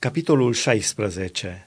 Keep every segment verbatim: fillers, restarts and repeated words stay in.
Capitolul șaisprezece.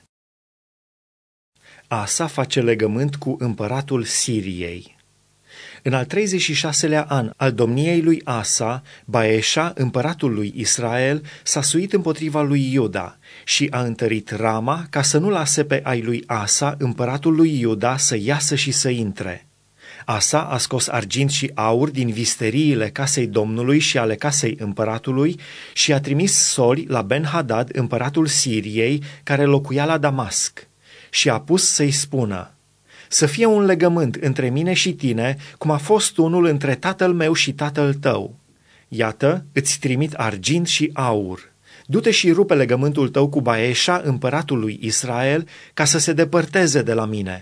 Asa face legământ cu împăratul Siriei. În al treizeci și șaselea an al domniei lui Asa, Baeșa, împăratul lui Israel, s-a suit împotriva lui Iuda și a întărit Rama ca să nu lase pe ai lui Asa, împăratul lui Iuda, să iasă și să intre. Asa a scos argint și aur din visteriile casei Domnului și ale casei împăratului și a trimis soli la Ben-Hadad, împăratul Siriei, care locuia la Damasc, și a pus să-i spună: să fie un legământ între mine și tine, cum a fost unul între tatăl meu și tatăl tău. Iată, îți trimit argint și aur. Du-te și rupe legământul tău cu Baeșa, împăratul lui Israel, ca să se depărteze de la mine.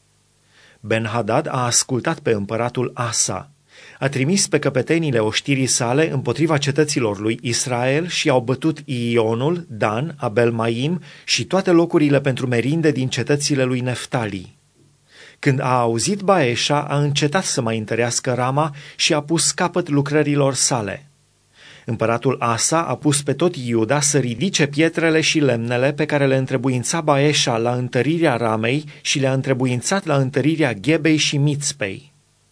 Ben-Hadad a ascultat pe împăratul Asa. A trimis pe căpetenile oștirii sale împotriva cetăților lui Israel și au bătut Ionul, Dan, Abel-Maim și toate locurile pentru merinde din cetățile lui Neftali. Când a auzit Baeșa, a încetat să mai întărească Rama și a pus capăt lucrărilor sale. Împăratul Asa a pus pe tot Iuda să ridice pietrele și lemnele pe care le întrebuința Baeșa la întărirea Ramei și le-a întrebuințat la întărirea Ghebei și Mițpei.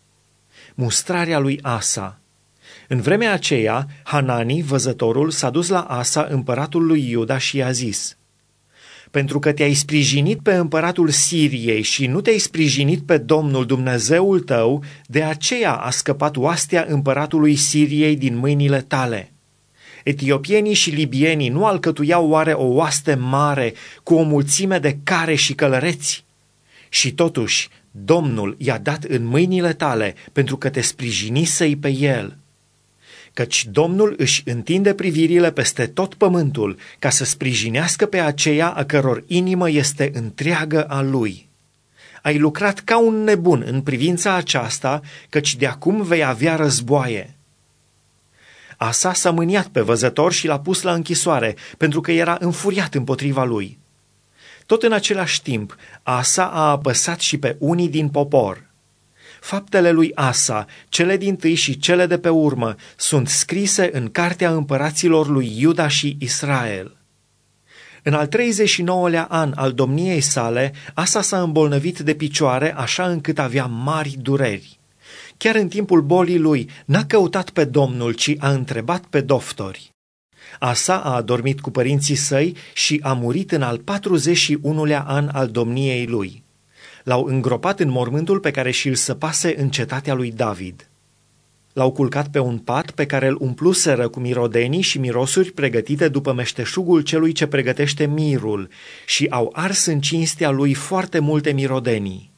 Mustrarea lui Asa. În vremea aceea, Hanani, văzătorul, s-a dus la Asa, împăratul lui Iuda, și i-a zis: pentru că te-ai sprijinit pe împăratul Siriei și nu te-ai sprijinit pe Domnul Dumnezeul tău, de aceea a scăpat oastea împăratului Siriei din mâinile tale. Etiopienii și libienii nu alcătuiau oare o oaste mare cu o mulțime de care și călăreți? Și totuși, Domnul i-a dat în mâinile tale pentru că te sprijinise-i pe el. Căci Domnul își întinde privirile peste tot pământul ca să sprijinească pe aceia a căror inimă este întreagă a lui. Ai lucrat ca un nebun în privința aceasta, căci de acum vei avea războaie. Asa s-a mâniat pe văzător și l-a pus la închisoare, pentru că era înfuriat împotriva lui. Tot în același timp, Asa a apăsat și pe unii din popor. Faptele lui Asa, cele dintâi și cele de pe urmă, sunt scrise în cartea împăraților lui Iuda și Israel. În al treizeci și nouălea an al domniei sale, Asa s-a îmbolnăvit de picioare, așa încât avea mari dureri. Chiar în timpul bolii lui, n-a căutat pe Domnul, ci a întrebat pe doftori. Asa a adormit cu părinții săi și a murit în al patruzeci și unulea an al domniei lui. L-au îngropat în mormântul pe care și-l săpase în cetatea lui David. L-au culcat pe un pat pe care îl umpluseră cu mirodenii și mirosuri pregătite după meșteșugul celui ce pregătește mirul și au ars în cinstea lui foarte multe mirodenii.